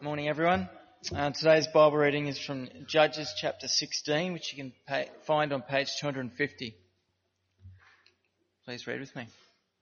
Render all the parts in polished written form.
Morning, everyone. Today's Bible reading is from Judges chapter 16, which you can find on page 250. Please read with me.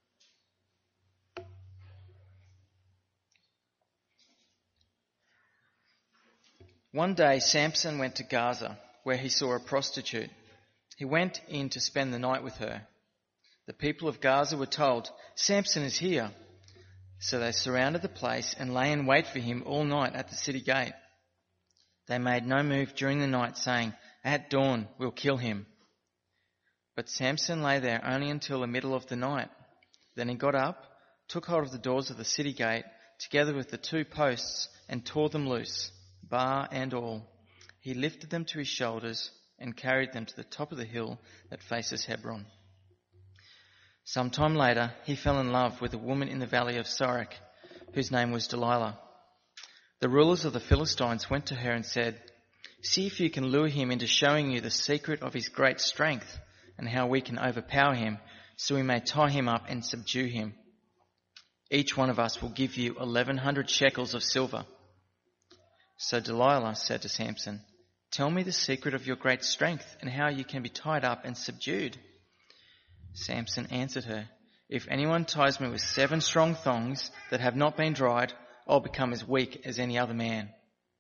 One day, Samson went to Gaza, where he saw a prostitute. He went in to spend the night with her. The people of Gaza were told, "Samson is here." So they surrounded the place and lay in wait for him all night at the city gate. They made no move during the night, saying, "At dawn we'll kill him." But Samson lay there only until the middle of the night. Then he got up, took hold of the doors of the city gate, together with the two posts, and tore them loose, bar and all. He lifted them to his shoulders and carried them to the top of the hill that faces Hebron. Some time later, he fell in love with a woman in the valley of Sorek, whose name was Delilah. The rulers of the Philistines went to her and said, "See if you can lure him into showing you the secret of his great strength and how we can overpower him, so we may tie him up and subdue him. Each one of us will give you 1,100 shekels of silver." So Delilah said to Samson, "Tell me the secret of your great strength and how you can be tied up and subdued." Samson answered her, "If anyone ties me with 7 strong thongs that have not been dried, I'll become as weak as any other man."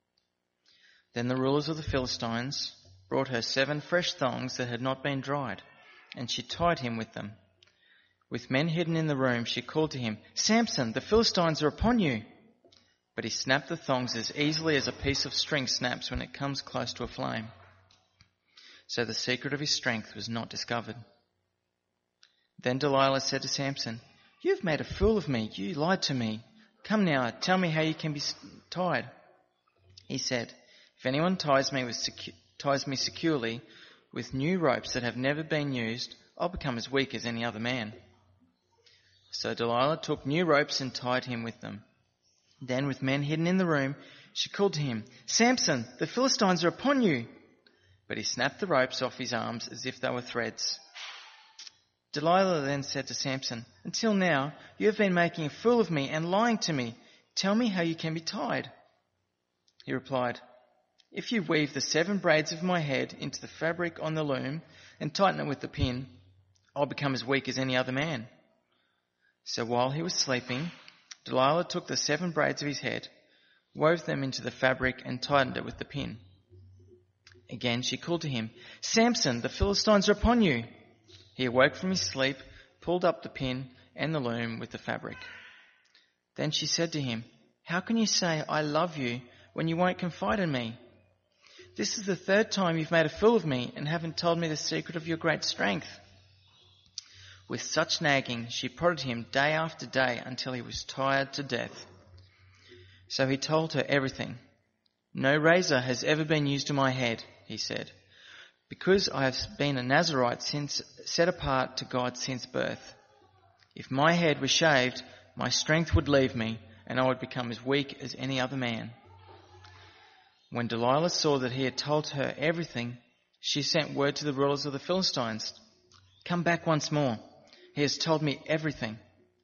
Then the rulers of the Philistines brought her 7 fresh thongs that had not been dried, and she tied him with them. With men hidden in the room, she called to him, "Samson, the Philistines are upon you." But he snapped the thongs as easily as a piece of string snaps when it comes close to a flame. So the secret of his strength was not discovered. Then Delilah said to Samson, "You have made a fool of me. You lied to me. Come now, tell me how you can be tied." He said, "If anyone ties me securely with new ropes that have never been used, I'll become as weak as any other man." So Delilah took new ropes and tied him with them. Then, with men hidden in the room, she called to him, "Samson, the Philistines are upon you." But he snapped the ropes off his arms as if they were threads. Delilah then said to Samson, "Until now, you have been making a fool of me and lying to me. Tell me how you can be tied." He replied, "If you weave the 7 braids of my head into the fabric on the loom and tighten it with the pin, I'll become as weak as any other man." So while he was sleeping, Delilah took the 7 braids of his head, wove them into the fabric and tightened it with the pin. Again she called to him, "Samson, the Philistines are upon you." He awoke from his sleep, pulled up the pin and the loom with the fabric. Then she said to him, "How can you say, 'I love you,' when you won't confide in me? This is the 3rd time you've made a fool of me and haven't told me the secret of your great strength." With such nagging, she prodded him day after day until he was tired to death. So he told her everything. "No razor has ever been used to my head," he said, "because I have been a Nazirite set apart to God since birth. If my head was shaved, my strength would leave me, and I would become as weak as any other man." When Delilah saw that he had told her everything, she sent word to the rulers of the Philistines, "Come back once more. He has told me everything."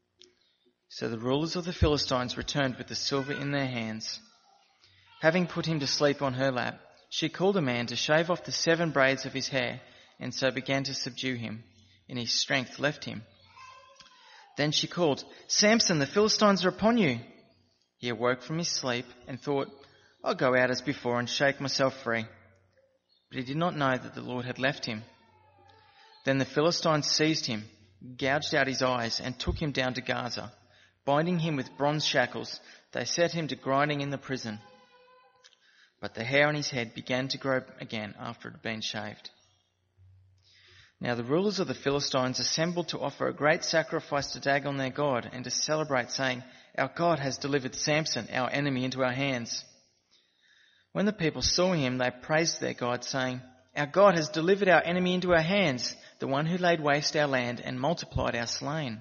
So the rulers of the Philistines returned with the silver in their hands. Having put him to sleep on her lap, she called a man to shave off the 7 braids of his hair, and so began to subdue him, and his strength left him. Then she called, "Samson, the Philistines are upon you." He awoke from his sleep and thought, "I'll go out as before and shake myself free." But he did not know that the Lord had left him. Then the Philistines seized him, gouged out his eyes, and took him down to Gaza. Binding him with bronze shackles, they set him to grinding in the prison. But the hair on his head began to grow again after it had been shaved. Now the rulers of the Philistines assembled to offer a great sacrifice to Dagon their god and to celebrate, saying, "Our God has delivered Samson, our enemy, into our hands." When the people saw him, they praised their God, saying, "Our God has delivered our enemy into our hands, the one who laid waste our land and multiplied our slain."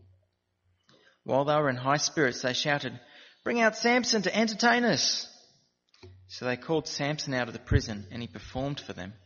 While they were in high spirits, they shouted, "Bring out Samson to entertain us." So they called Samson out of the prison, and he performed for them.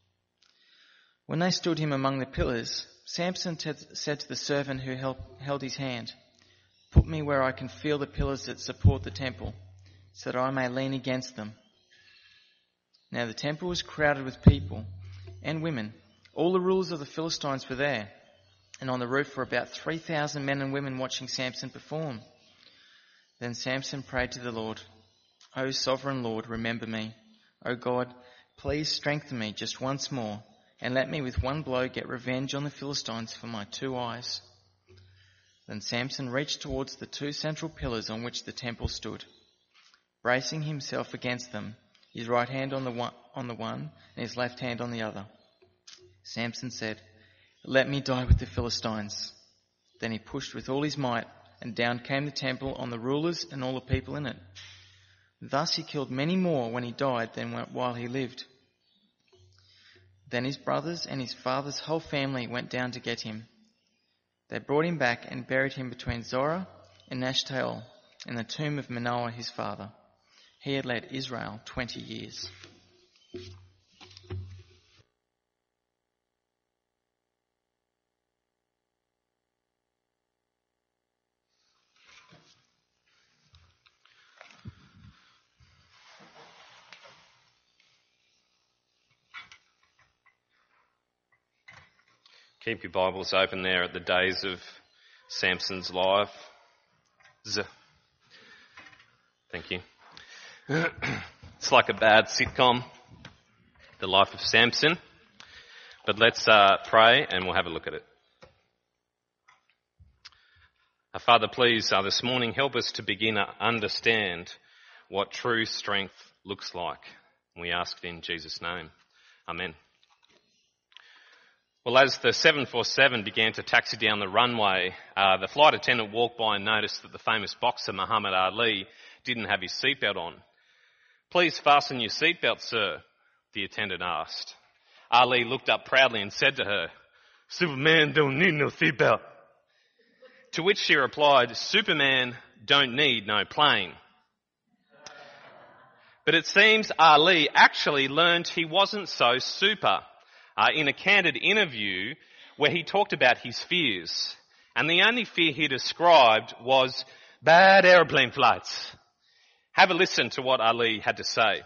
When they stood him among the pillars, Samson said to the servant who held his hand, "Put me where I can feel the pillars that support the temple." so that I may lean against them." Now the temple was crowded with people and women. All the rulers of the Philistines were there, and on the roof were about 3,000 men and women watching Samson perform. Then Samson prayed to the Lord, "O sovereign Lord, remember me. O God, please strengthen me just once more, and let me with one blow get revenge on the Philistines for my 2 eyes." Then Samson reached towards the 2 central pillars on which the temple stood, bracing himself against them, his right hand on the one and his left hand on the other. Samson said, "Let me die with the Philistines." Then he pushed with all his might, and down came the temple on the rulers and all the people in it. Thus he killed many more when he died than while he lived. Then his brothers and his father's whole family went down to get him. They brought him back and buried him between Zorah and Nashtaol in the tomb of Manoah his father. He had led Israel 20 years. Keep your Bibles open there at the days of Samson's life. Thank you. It's like a bad sitcom, the life of Samson. But let's pray and we'll have a look at it. Father, please, this morning help us to begin to understand what true strength looks like. We ask it in Jesus' name. Amen. Well, as the 747 began to taxi down the runway, the flight attendant walked by and noticed that the famous boxer Muhammad Ali didn't have his seatbelt on. "Please fasten your seatbelt, sir," the attendant asked. Ali looked up proudly and said to her, "Superman don't need no seatbelt." To which she replied, "Superman don't need no plane." But it seems Ali actually learned he wasn't so super. In a candid interview where he talked about his fears. And the only fear he described was bad airplane flights. Have a listen to what Ali had to say.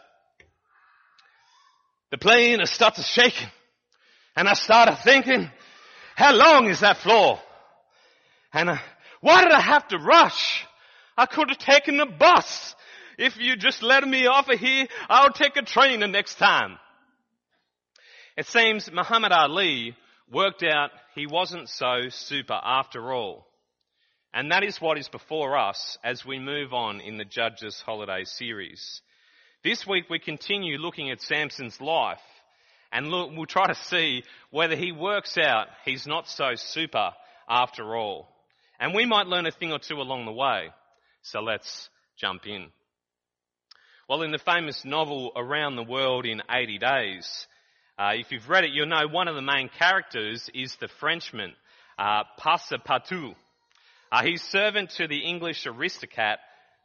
"The plane started shaking, and I started thinking, how long is that floor? And why did I have to rush? I could have taken a bus. If you just let me off of here, I'll take a train the next time." It seems Muhammad Ali worked out he wasn't so super after all. And that is what is before us as we move on in the Judges Holiday series. This week we continue looking at Samson's life and we'll try to see whether he works out he's not so super after all. And we might learn a thing or two along the way. So let's jump in. Well, in the famous novel Around the World in 80 Days, if you've read it, you'll know one of the main characters is the Frenchman, Passepartout. He's servant to the English aristocrat,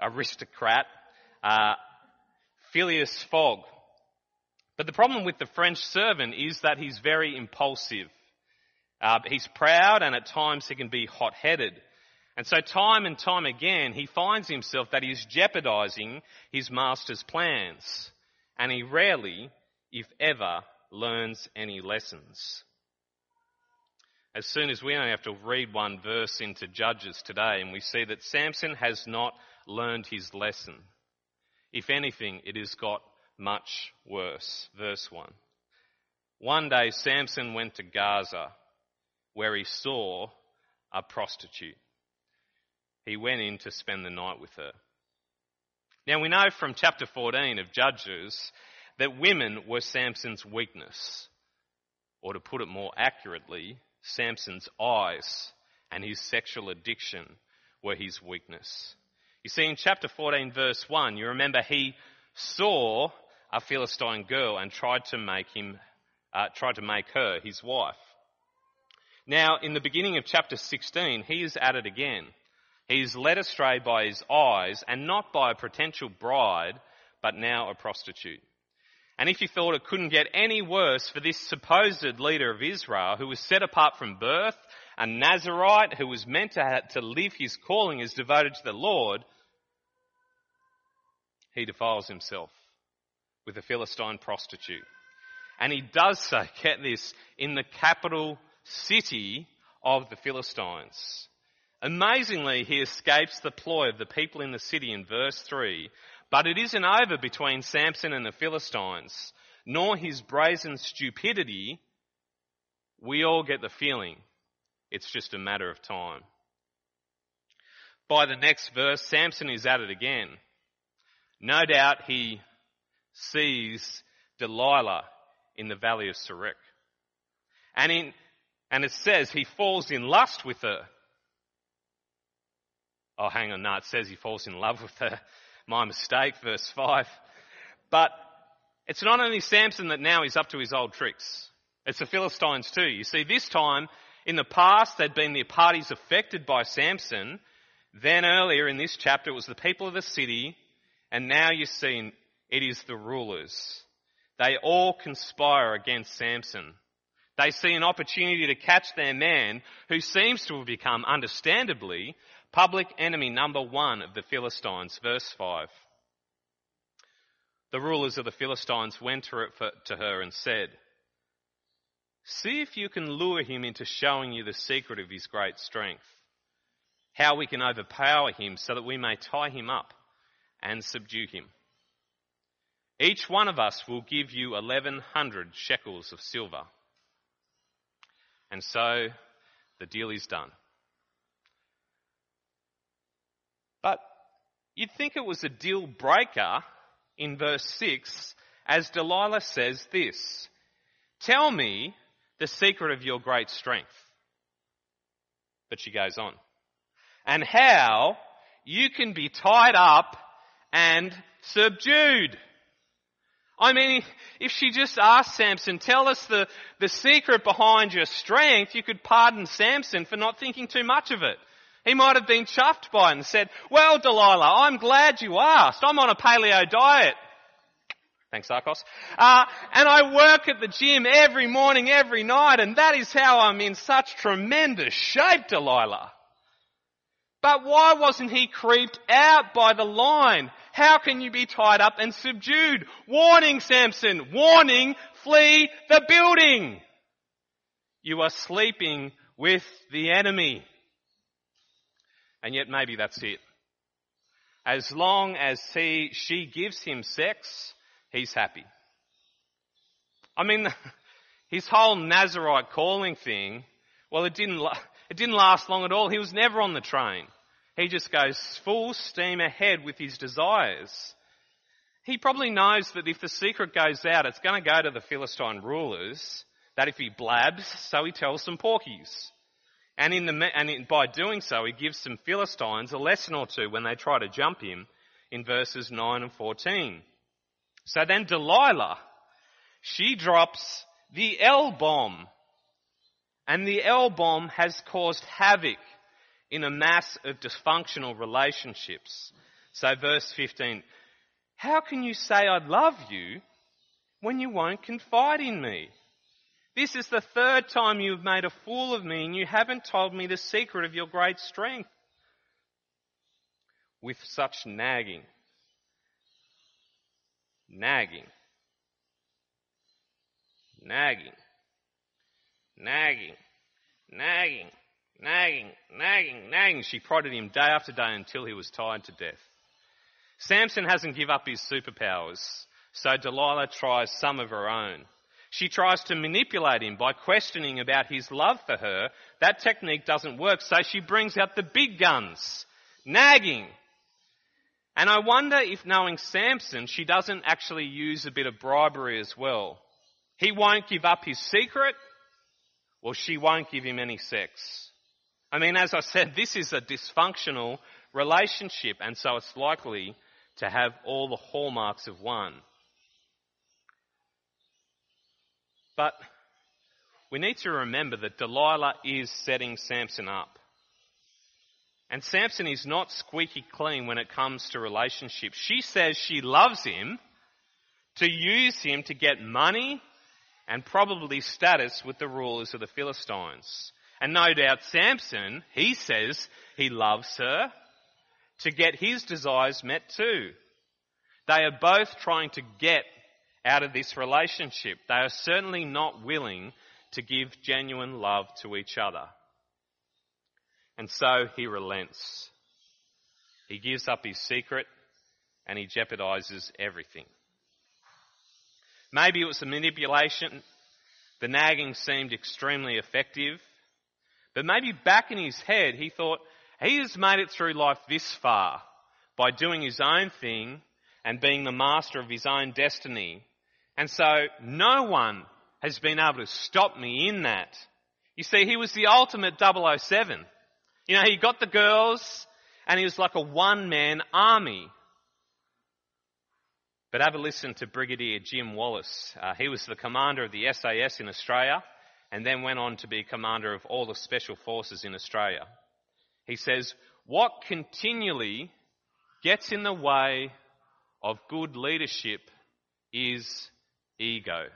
Phileas Fogg. But the problem with the French servant is that he's very impulsive. He's proud and at times he can be hot-headed. And so time and time again, he finds himself that he's jeopardizing his master's plans. And he rarely, if ever, learns any lessons. As soon as we only have to read one verse into Judges today, and we see that Samson has not learned his lesson. If anything, it has got much worse. Verse 1. "One day Samson went to Gaza, where he saw a prostitute. He went in to spend the night with her." Now we know from chapter 14 of Judges that women were Samson's weakness. Or to put it more accurately, Samson's eyes and his sexual addiction were his weakness. You see, in chapter 14, verse 1, you remember he saw a Philistine girl and tried to make her his wife. Now, in the beginning of chapter 16, he is at it again. He is led astray by his eyes, and not by a potential bride, but now a prostitute. And if you thought it couldn't get any worse for this supposed leader of Israel, who was set apart from birth, a Nazirite, who was meant to live his calling as devoted to the Lord, he defiles himself with a Philistine prostitute. And he does so, get this, in the capital city of the Philistines. Amazingly, he escapes the ploy of the people in the city in verse 3, but it isn't over between Samson and the Philistines, nor his brazen stupidity. We all get the feeling it's just a matter of time. By the next verse, Samson is at it again. No doubt he sees Delilah in the valley of Sorek. And it says he falls in lust with her. Oh, hang on, no, it says he falls in love with her. My mistake, verse 5. But it's not only Samson that now is up to his old tricks. It's the Philistines too. You see, this time, in the past, there'd been the parties affected by Samson. Then earlier in this chapter, it was the people of the city. And now you see it is the rulers. They all conspire against Samson. They see an opportunity to catch their man, who seems to have become, understandably, public enemy number one of the Philistines. Verse 5. The rulers of the Philistines went to her and said, "See if you can lure him into showing you the secret of his great strength, how we can overpower him so that we may tie him up and subdue him. Each one of us will give you 1,100 shekels of silver." And so the deal is done. But you'd think it was a deal breaker in verse 6 as Delilah says this, "Tell me the secret of your great strength." But she goes on. "And how you can be tied up and subdued." I mean, if she just asked Samson, "Tell us the secret behind your strength," you could pardon Samson for not thinking too much of it. He might have been chuffed by it and said, "Well, Delilah, I'm glad you asked. I'm on a paleo diet." Thanks, Sarkos. "And I work at the gym every morning, every night, and that is how I'm in such tremendous shape, Delilah." But why wasn't he creeped out by the line? How can you be tied up and subdued? Warning, Samson, warning, flee the building. You are sleeping with the enemy. And yet maybe that's it. As long as she gives him sex, he's happy. I mean, his whole Nazirite calling thing, well, it didn't last long at all. He was never on the train. He just goes full steam ahead with his desires. He probably knows that if the secret goes out, it's going to go to the Philistine rulers, that if he blabs, so he tells some porkies. And by doing so, he gives some Philistines a lesson or two when they try to jump him in verses 9 and 14. So then Delilah, she drops the L-bomb. And the L-bomb has caused havoc in a mass of dysfunctional relationships. So verse 15, "How can you say I love you when you won't confide in me? This is the third time you have made a fool of me and you haven't told me the secret of your great strength." With such nagging, she prodded him day after day until he was tired to death. Samson hasn't given up his superpowers, so Delilah tries some of her own. She tries to manipulate him by questioning about his love for her. That technique doesn't work, so she brings out the big guns, nagging. And I wonder if, knowing Samson, she doesn't actually use a bit of bribery as well. He won't give up his secret, well, she won't give him any sex. I mean, as I said, this is a dysfunctional relationship, and so it's likely to have all the hallmarks of one. But we need to remember that Delilah is setting Samson up. And Samson is not squeaky clean when it comes to relationships. She says she loves him to use him to get money and probably status with the rulers of the Philistines. And no doubt Samson, he says he loves her to get his desires met too. They are both trying to get out of this relationship. They are certainly not willing to give genuine love to each other. And so he relents. He gives up his secret and he jeopardizes everything. Maybe it was the manipulation. The nagging seemed extremely effective. But maybe back in his head he thought, he has made it through life this far by doing his own thing and being the master of his own destiny. And so no one has been able to stop me in that. You see, he was the ultimate 007. You know, he got the girls and he was like a one-man army. But have a listen to Brigadier Jim Wallace. He was the commander of the SAS in Australia and then went on to be commander of all the special forces in Australia. He says, what continually gets in the way of good leadership is ego.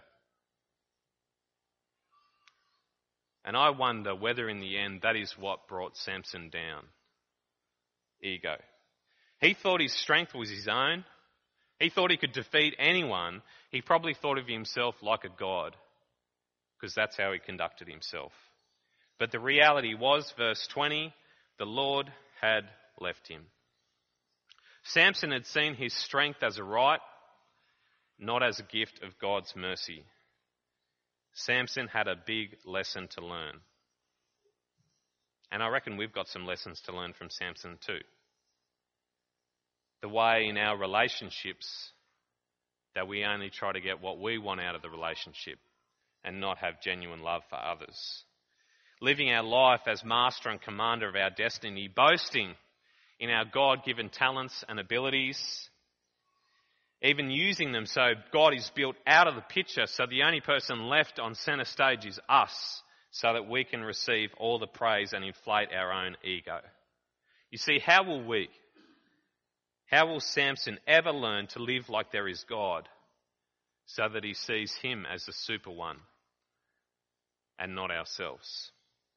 And I wonder whether in the end that is what brought Samson down. Ego. He thought his strength was his own. He thought he could defeat anyone. He probably thought of himself like a god, because that's how he conducted himself. But the reality was, verse 20, the Lord had left him. Samson had seen his strength as a right, not as a gift of God's mercy. Samson had a big lesson to learn. And I reckon we've got some lessons to learn from Samson too. The way in our relationships that we only try to get what we want out of the relationship and not have genuine love for others. Living our life as master and commander of our destiny, boasting in our God-given talents and abilities, even using them so God is built out of the picture, so the only person left on centre stage is us, so that we can receive all the praise and inflate our own ego. You see, how will Samson ever learn to live like there is God, so that he sees him as the super one and not ourselves?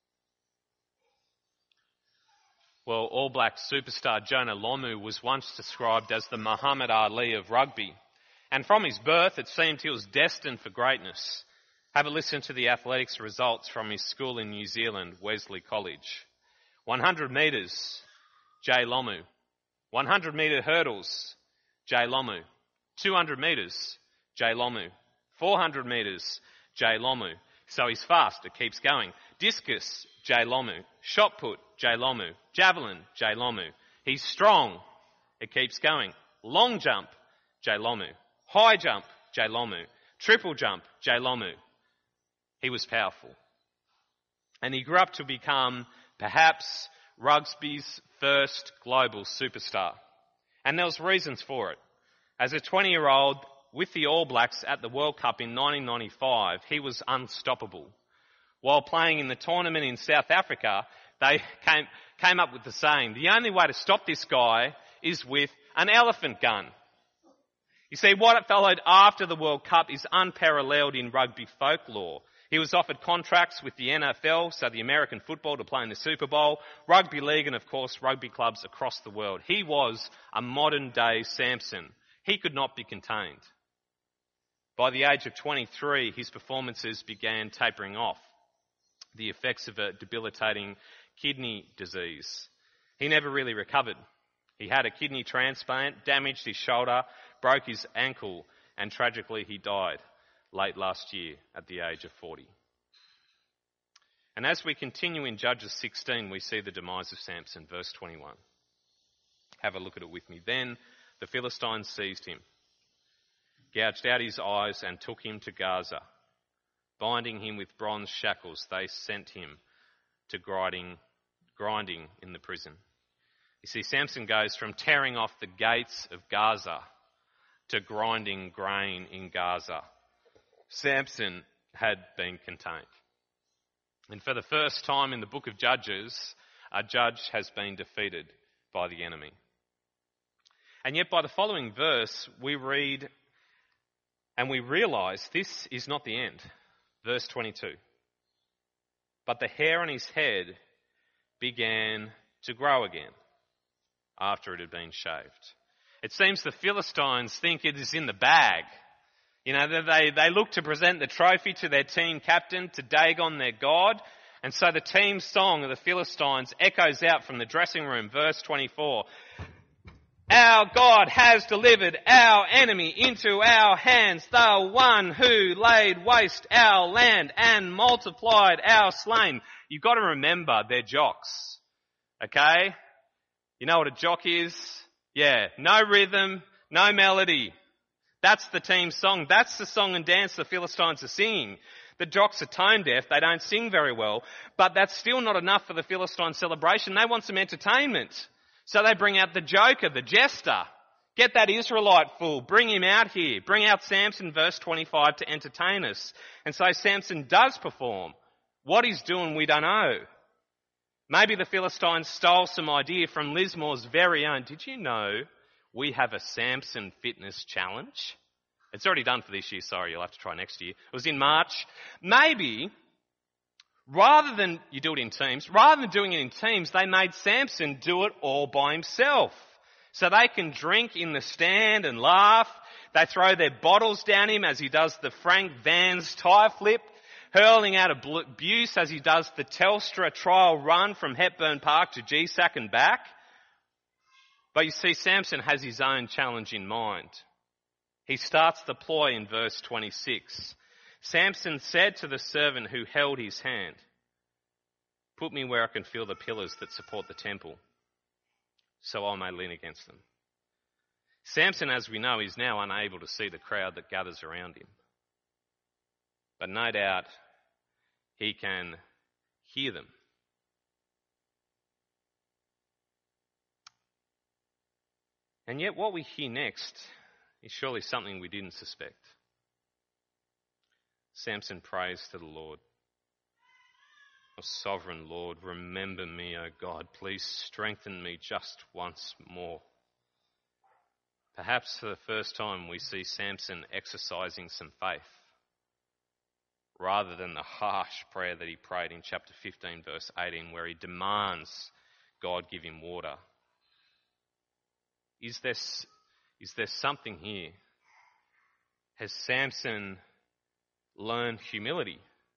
Well, All Black superstar Jonah Lomu was once described as the Muhammad Ali of rugby. And from his birth, it seemed he was destined for greatness. Have a listen to the athletics results from his school in New Zealand, Wesley College. 100 metres, Jay Lomu. 100 metre hurdles, Jay Lomu. 200 metres, Jay Lomu. 400 metres, Jay Lomu. So he's fast, it keeps going. Discus, Jay Lomu. Shot put, Jay Lomu. Javelin, Jay Lomu. He's strong, it keeps going. Long jump, Jay Lomu. High jump, Jay Lomu. Triple jump, Jay Lomu. He was powerful. And he grew up to become perhaps rugby's first global superstar. And there was reasons for it. As a 20-year-old with the All Blacks at the World Cup in 1995, he was unstoppable. While playing in the tournament in South Africa, they came up with the saying, the only way to stop this guy is with an elephant gun. You see, what followed after the World Cup is unparalleled in rugby folklore. He was offered contracts with the NFL, so the American football, to play in the Super Bowl, rugby league, and of course rugby clubs across the world. He was a modern-day Samson. He could not be contained. By the age of 23, his performances began tapering off, the effects of a debilitating kidney disease. He never really recovered. He had a kidney transplant, damaged his shoulder, broke his ankle, and tragically he died late last year at the age of 40. And as we continue in Judges 16, we see the demise of Samson, verse 21. Have a look at it with me. Then the Philistines seized him, gouged out his eyes, and took him to Gaza. Binding him with bronze shackles, they sent him to grinding in the prison. You see, Samson goes from tearing off the gates of Gaza to grinding grain in Gaza. Samson had been contained. And for the first time in the book of Judges, a judge has been defeated by the enemy. And yet by the following verse, we read and we realise this is not the end. Verse 22. But the hair on his head began to grow again after it had been shaved. It seems the Philistines think it is in the bag. You know, they look to present the trophy to their team captain, to Dagon, their god. And so the team song of the Philistines echoes out from the dressing room, verse 24. Our God has delivered our enemy into our hands, the one who laid waste our land and multiplied our slain. You've got to remember, they're jocks. Okay? You know what a jock is? Yeah, no rhythm, no melody. That's the team song. That's the song and dance the Philistines are singing. The jocks are tone deaf. They don't sing very well. But that's still not enough for the Philistine celebration. They want some entertainment. So they bring out the joker, the jester. Get that Israelite fool. Bring him out here. Bring out Samson, verse 25, to entertain us. And so Samson does perform. What he's doing, we don't know. Maybe the Philistines stole some idea from Lismore's very own. Did you know we have a Samson fitness challenge? It's already done for this year. Sorry, you'll have to try next year. It was in March. Maybe, rather than you do it in teams, rather than doing it in teams, they made Samson do it all by himself. So they can drink in the stand and laugh. They throw their bottles down him as he does the Frank Vans tyre flip, hurling out abuse as he does the Telstra trial run from Hepburn Park to GSAC and back. But you see, Samson has his own challenge in mind. He starts the ploy in verse 26. Samson said to the servant who held his hand, "Put me where I can feel the pillars that support the temple, so I may lean against them." Samson, as we know, is now unable to see the crowd that gathers around him. But no doubt he can hear them. And yet what we hear next is surely something we didn't suspect. Samson prays to the Lord. "O sovereign Lord, remember me, O God. Please strengthen me just once more." Perhaps for the first time we see Samson exercising some faith, rather than the harsh prayer that he prayed in chapter 15, verse 18, where he demands God give him water. Is there something here? Has Samson learned humility?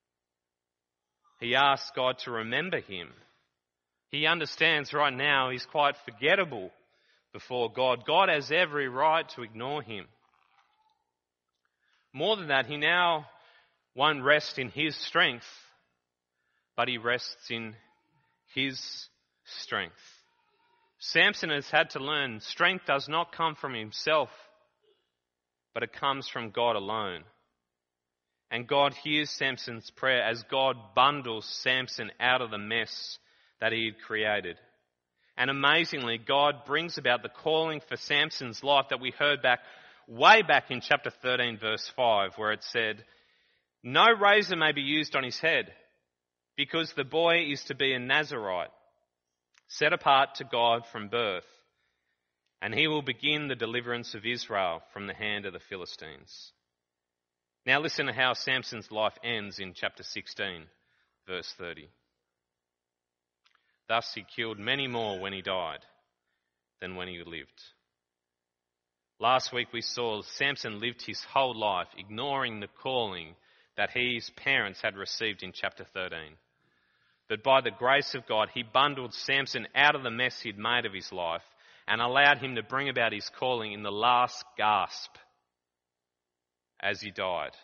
He asks God to remember him. He understands right now he's quite forgettable before God. God has every right to ignore him. More than that, he now won't rest in his strength, but he rests in his strength. Samson has had to learn strength does not come from himself, but it comes from God alone. And God hears Samson's prayer as God bundles Samson out of the mess that he had created. And amazingly, God brings about the calling for Samson's life that we heard way back in chapter 13, verse 5, where it said, "No razor may be used on his head, because the boy is to be a Nazirite, set apart to God from birth, and he will begin the deliverance of Israel from the hand of the Philistines." Now listen to how Samson's life ends in chapter 16, verse 30. "Thus he killed many more when he died than when he lived." Last week we saw Samson lived his whole life ignoring the calling that his parents had received in chapter 13. But by the grace of God, he bundled Samson out of the mess he'd made of his life and allowed him to bring about his calling in the last gasp as he died.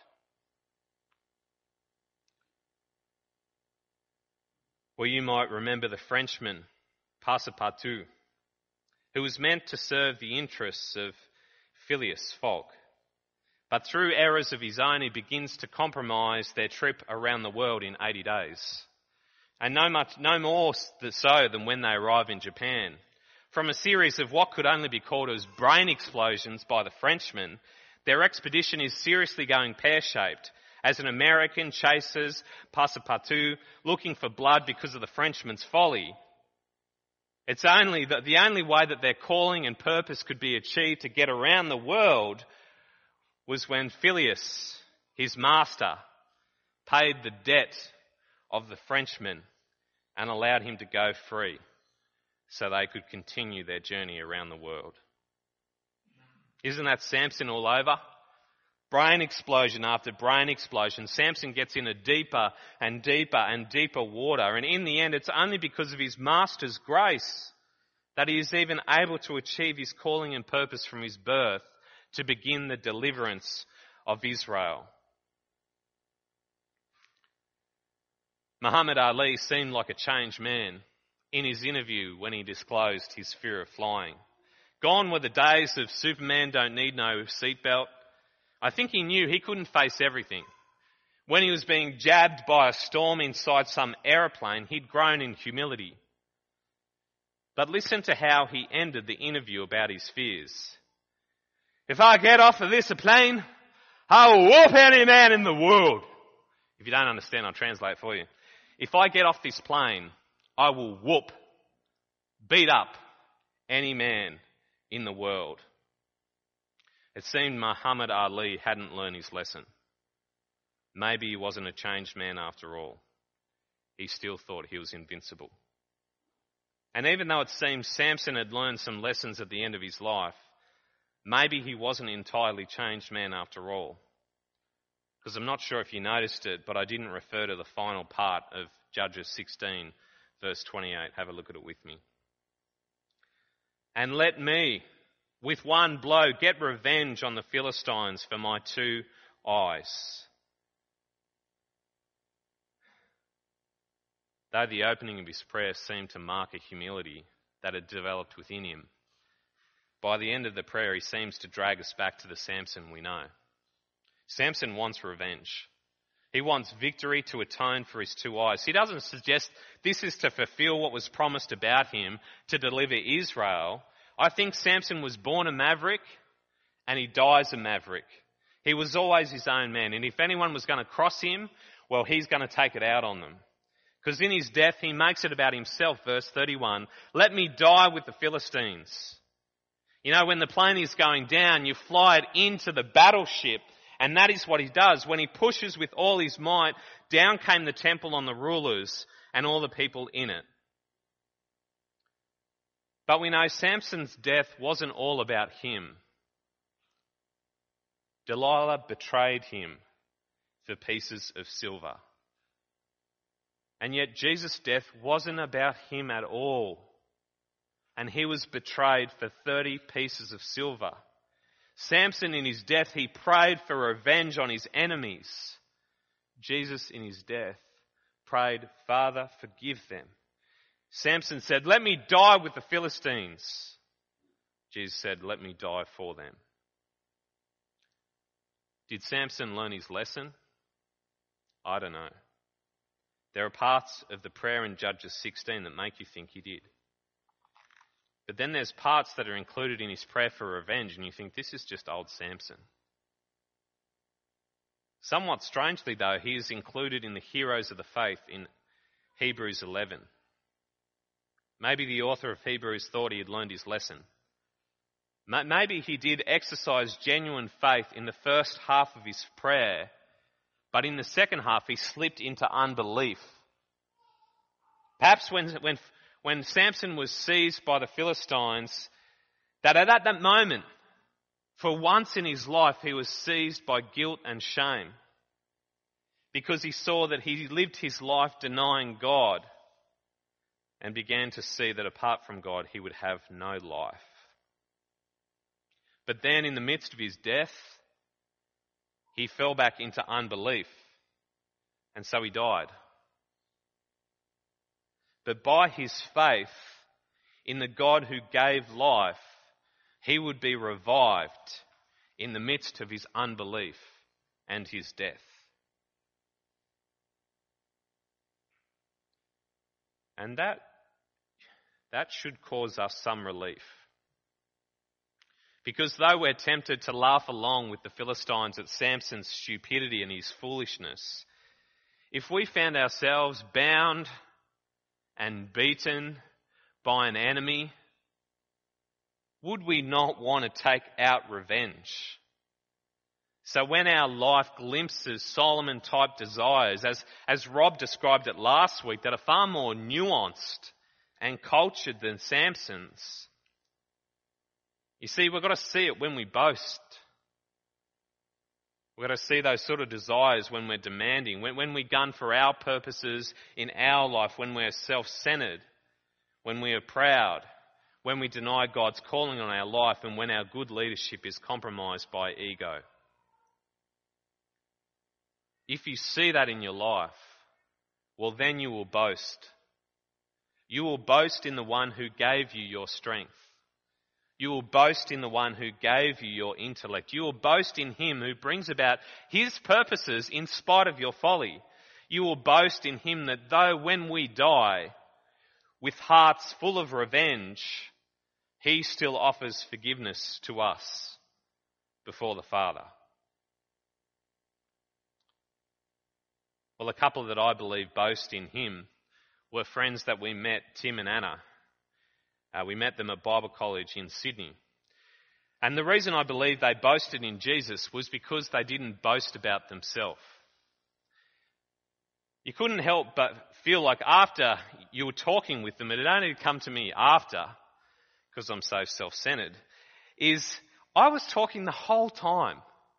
Or you might remember the Frenchman, Passepartout, who was meant to serve the interests of Phileas Fogg. But through errors of his own, he begins to compromise their trip around the world in 80 days. And no more so than when they arrive in Japan. From a series of what could only be called as brain explosions by the Frenchmen, their expedition is seriously going pear-shaped as an American chases Passepartout looking for blood because of the Frenchman's folly. It's only the only way that their calling and purpose could be achieved to get around the world was when Phileas, his master, paid the debt of the Frenchman and allowed him to go free so they could continue their journey around the world. Isn't that Samson all over? Brain explosion after brain explosion. Samson gets in a deeper and deeper and deeper water. And in the end, it's only because of his master's grace that he is even able to achieve his calling and purpose from his birth to begin the deliverance of Israel. Muhammad Ali seemed like a changed man in his interview when he disclosed his fear of flying. Gone were the days of Superman don't need no seatbelt. I think he knew he couldn't face everything. When he was being jabbed by a storm inside some aeroplane, he'd grown in humility. But listen to how he ended the interview about his fears. If I get off of this plane, I'll whoop any man in the world. If you don't understand, I'll translate for you. If I get off this plane, I will whoop, beat up any man in the world. It seemed Muhammad Ali hadn't learned his lesson. Maybe he wasn't a changed man after all. He still thought he was invincible. And even though it seems Samson had learned some lessons at the end of his life, maybe he wasn't an entirely changed man after all. Because I'm not sure if you noticed it, but I didn't refer to the final part of Judges 16, verse 28. Have a look at it with me. And let me, with one blow, get revenge on the Philistines for my 2 eyes. Though the opening of his prayer seemed to mark a humility that had developed within him, by the end of the prayer he seems to drag us back to the Samson we know. Samson wants revenge. He wants victory to atone for his 2 eyes. He doesn't suggest this is to fulfill what was promised about him to deliver Israel. I think Samson was born a maverick and he dies a maverick. He was always his own man, and if anyone was going to cross him, well, he's going to take it out on them. Because in his death, he makes it about himself, verse 31. Let me die with the Philistines. You know, when the plane is going down, you fly it into the battleship, and that is what he does. When he pushes with all his might, down came the temple on the rulers and all the people in it. But we know Samson's death wasn't all about him. Delilah betrayed him for pieces of silver. And yet Jesus' death wasn't about him at all. And he was betrayed for 30 pieces of silver. Samson in his death, he prayed for revenge on his enemies. Jesus in his death prayed, Father, forgive them. Samson said, let me die with the Philistines. Jesus said, let me die for them. Did Samson learn his lesson? I don't know. There are parts of the prayer in Judges 16 that make you think he did. But then there's parts that are included in his prayer for revenge, and you think this is just old Samson. Somewhat strangely, though, he is included in the heroes of the faith in Hebrews 11. Maybe the author of Hebrews thought he had learned his lesson. Maybe he did exercise genuine faith in the first half of his prayer, but in the second half he slipped into unbelief. Perhaps when Samson was seized by the Philistines, that at that moment, for once in his life, he was seized by guilt and shame because he saw that he lived his life denying God and began to see that apart from God, he would have no life. But then in the midst of his death, he fell back into unbelief, and so he died. But by his faith in the God who gave life, he would be revived in the midst of his unbelief and his death. And that should cause us some relief. Because though we're tempted to laugh along with the Philistines at Samson's stupidity and his foolishness, if we found ourselves bound and beaten by an enemy, would we not want to take out revenge? So when our life glimpses Solomon-type desires, as Rob described it last week, that are far more nuanced and cultured than Samson's, You see, we've got to see it when we boast. We've got to see those sort of desires when we're demanding, when we gun for our purposes in our life, when we're self-centered, when we are proud, when we deny God's calling on our life, and when our good leadership is compromised by ego. If you see that in your life, well, then you will boast. You will boast in the one who gave you your strength. You will boast in the one who gave you your intellect. You will boast in him who brings about his purposes in spite of your folly. You will boast in him that though when we die, with hearts full of revenge, he still offers forgiveness to us before the Father. Well, a couple that I believe boast in him were friends that we met, Tim and Anna. We met them at Bible College in Sydney. And the reason I believe they boasted in Jesus was because they didn't boast about themselves. You couldn't help but feel like after you were talking with them, it had only come to me after, because I'm so self-centered, is I was talking the whole time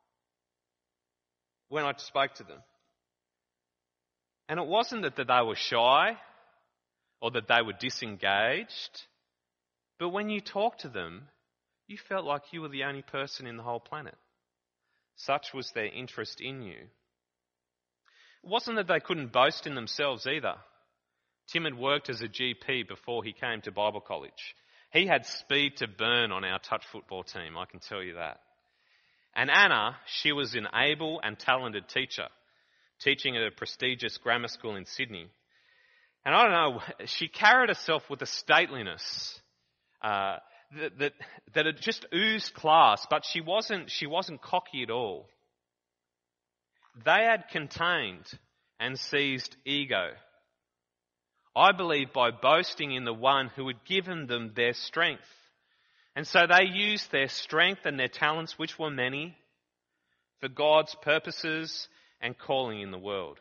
when I spoke to them. And it wasn't that they were shy or that they were disengaged, but when you talked to them, you felt like you were the only person in the whole planet. Such was their interest in you. It wasn't that they couldn't boast in themselves either. Tim had worked as a GP before he came to Bible College. He had speed to burn on our touch football team, I can tell you that. And Anna, she was an able and talented teacher, teaching at a prestigious grammar school in Sydney. And I don't know, she carried herself with a stateliness that it just oozed class, but she wasn't cocky at all. They had contained and seized ego. I believe by boasting in the one who had given them their strength. And so they used their strength and their talents, which were many, for God's purposes and calling in the world.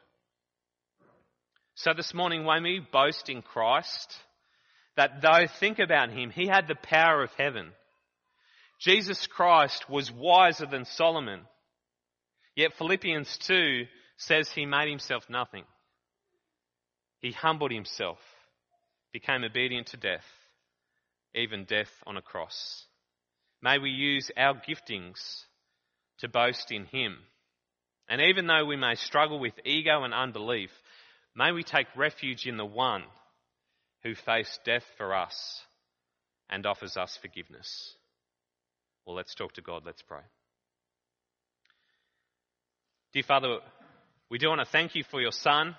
So this morning, when we boast in Christ, that though, think about him, he had the power of heaven. Jesus Christ was wiser than Solomon. Yet Philippians 2 says he made himself nothing. He humbled himself, became obedient to death, even death on a cross. May we use our giftings to boast in him. And even though we may struggle with ego and unbelief, may we take refuge in the one who faced death for us and offers us forgiveness. Well, let's talk to God. Let's pray. Dear Father, we do want to thank you for your Son,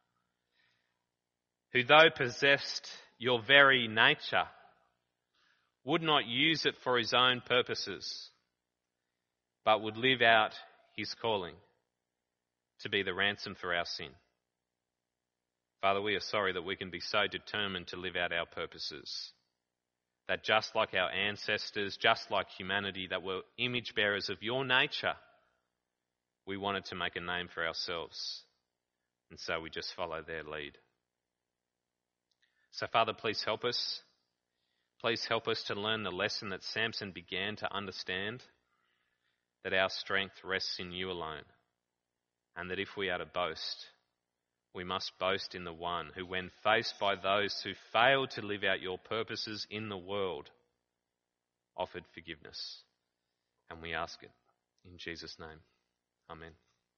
who though possessed your very nature, would not use it for his own purposes, but would live out his calling to be the ransom for our sin. Father, we are sorry that we can be so determined to live out our purposes, that just like our ancestors, just like humanity that were image bearers of your nature, we wanted to make a name for ourselves. And so we just follow their lead. So Father, please help us. Please help us to learn the lesson that Samson began to understand, that our strength rests in you alone, and that if we are to boast, we must boast in the one who, when faced by those who failed to live out your purposes in the world, offered forgiveness. And we ask it in Jesus' name. Amen.